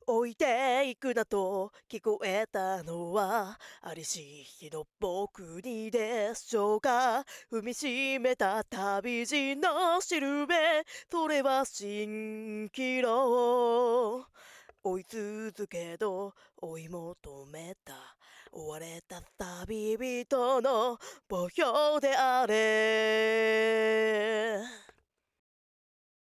置いていくなと聞こえたのはありし日の僕にでしょうか。踏みしめた旅路のしるべ、それは蜃気楼。追い続けど追い求めた追われた旅人の墓標であれ。